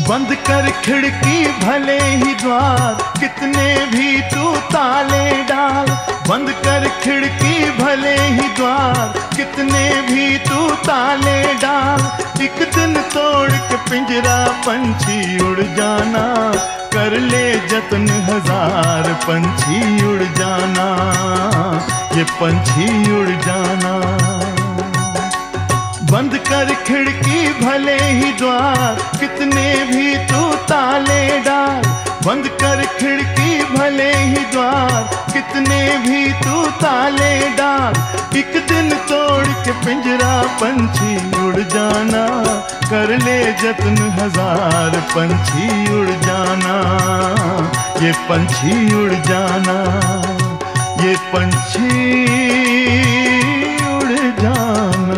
बंद कर खिड़की भले ही द्वार, कितने भी तू ताले डाल। बंद कर खिड़की भले ही द्वार, कितने भी तू ताले डाल। एक दिन तोड़ के पिंजरा पंछी उड़ जाना, कर ले जतन हजार पंछी उड़ जाना, ये पंछी उड़ जाना। बंद कर खिड़की भले ही द्वार, कितने भी तू ताले डाल। बंद कर खिड़की भले ही द्वार, कितने भी तू ताले डाल। एक दिन तोड़ के पिंजरा पंछी उड़ जाना, कर ले जतन हजार पंछी उड़ जाना, ये पंछी उड़ जाना, ये पंछी उड़ जाना।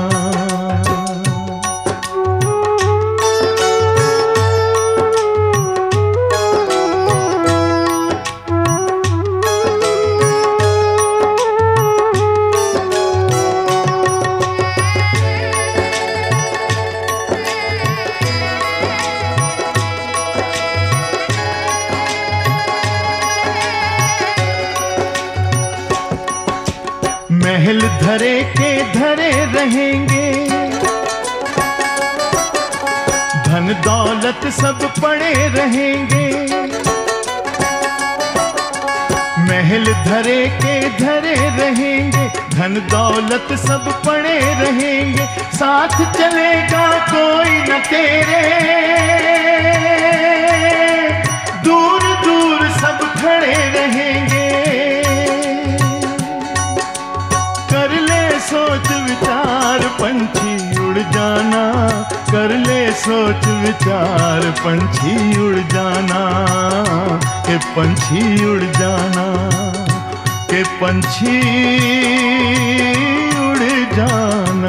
महल धरे के धरे रहेंगे, धन दौलत सब पड़े रहेंगे। महल धरे के धरे रहेंगे, धन दौलत सब पड़े रहेंगे। साथ चलेगा कोई न तेरे, दूर दूर सब खड़े रहेंगे। सोच विचार पंछी उड़ जाना, कर ले सोच विचार पंछी उड़ जाना, के पंछी उड़ जाना, के पंछी उड़ जाना।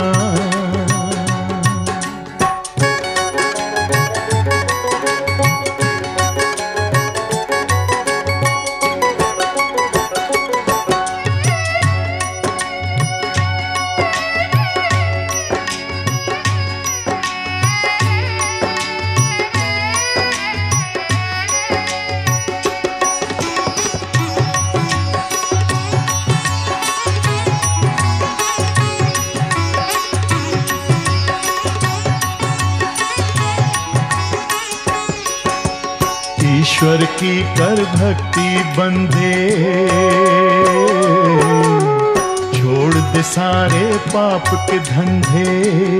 ईश्वर की कर भक्ति बंधे, छोड़ दे सारे पाप के धंधे।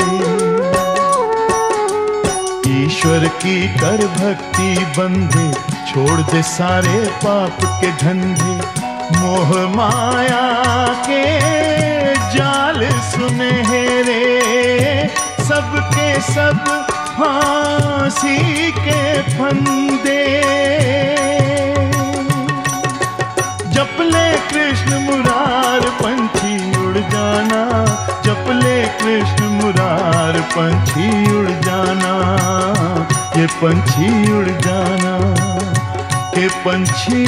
ईश्वर की कर भक्ति बंधे, छोड़ दे सारे पाप के धंधे। मोह माया के जाल सुनहरे, सबके सब फांसी के फंदे। जप ले कृष्ण मुरार पंछी उड़ जाना, जप ले कृष्ण मुरार पंछी उड़ जाना, ये पंछी उड़ जाना, ये पंछी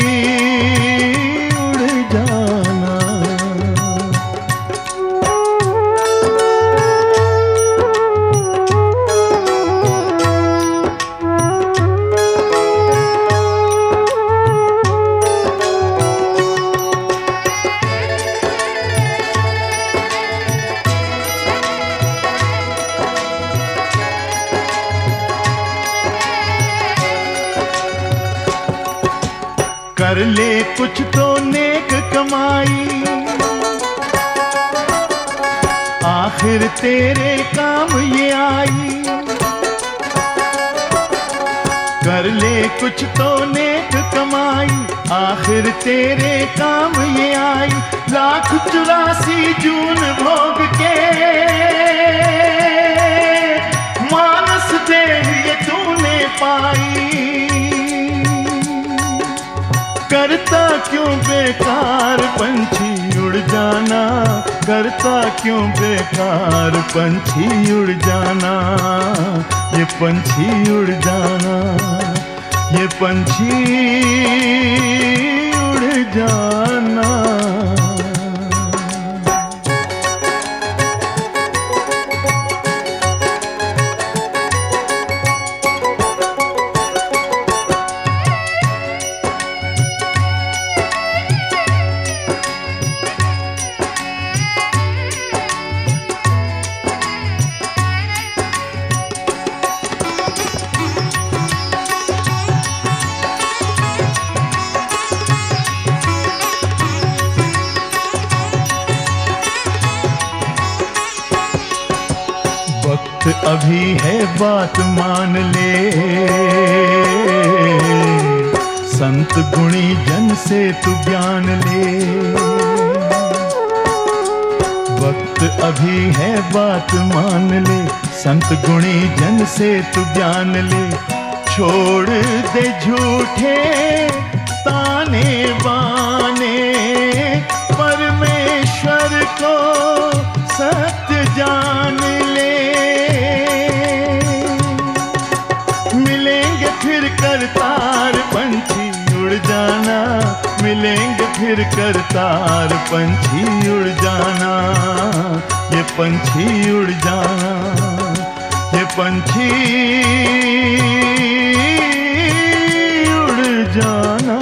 उड़ जाना। कर ले कुछ तो नेक कमाई, आखिर तेरे काम ये आई। कर ले कुछ तो नेक कमाई, आखिर तेरे काम ये आई। 1,84 जून भोग के मानस देह ये तूने पाई। करता क्यों बेकार पंछी उड़ जाना, करता क्यों बेकार पंछी उड़ जाना, ये पंछी उड़ जाना, ये पंछी उड़ जाना। अभी है बात मान ले, संत गुणी जन से तू ज्ञान ले। वक्त अभी है बात मान ले, संत गुणी जन से तू ज्ञान ले। छोड़ दे झूठे ताने बाने, परमेश्वर को सत्य जान ले। मिलेंगे फिर करतार पंछी उड़ जाना, मिलेंगे फिर करतार पंछी उड़ जाना। ये पंछी उड़ जाना, ये पंछी उड़ जाना।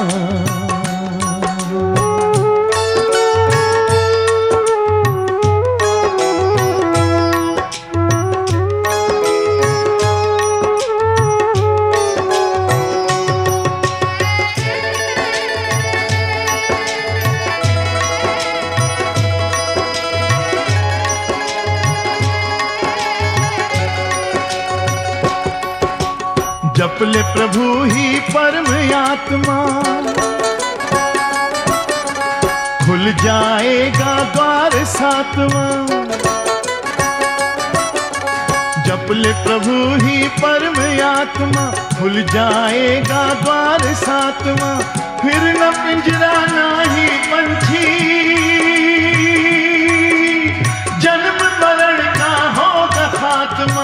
जप ले प्रभु ही परम आत्मा, खुल जाएगा द्वार सातवां। जप ले प्रभु ही परम आत्मा, खुल जाएगा द्वार सातवां। फिर न पिंजरा ना ही पंछी, जन्म मरण का होगा खात्मा।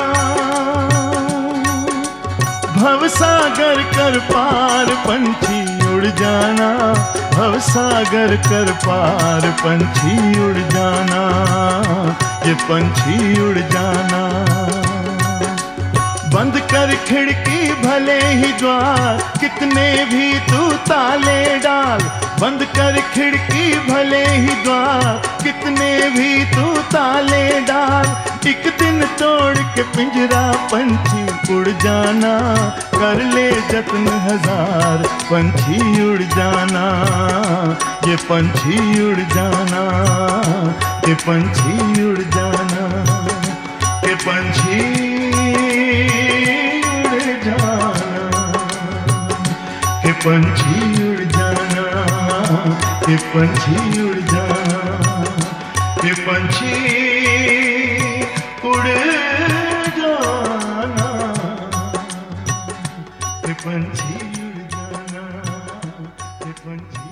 भवसागर कर पार पंछी उड़ जाना, भवसागर कर पार पंछी उड़ जाना। ये पंछी उड़ जाना। बंद कर खिड़की भले ही द्वार, कितने भी तू ताले डाल। बंद कर खिड़की भले ही द्वार, कितने भी तू ताले डाल। एक दिन तोड़ के पिंजरा पंछी उड़ जाना, कर ले जत्न हजार पंछी उड़ जाना। ये पंछी उड़ जाना, ये पंछी उड़ जाना, ये पंछी उड़ जाना, ये पंछी उड़ जाना, ये पंछी उड़ जाना, ये पंछी उड़ जाना, ये पंछी उड़ जाना, ये पंछी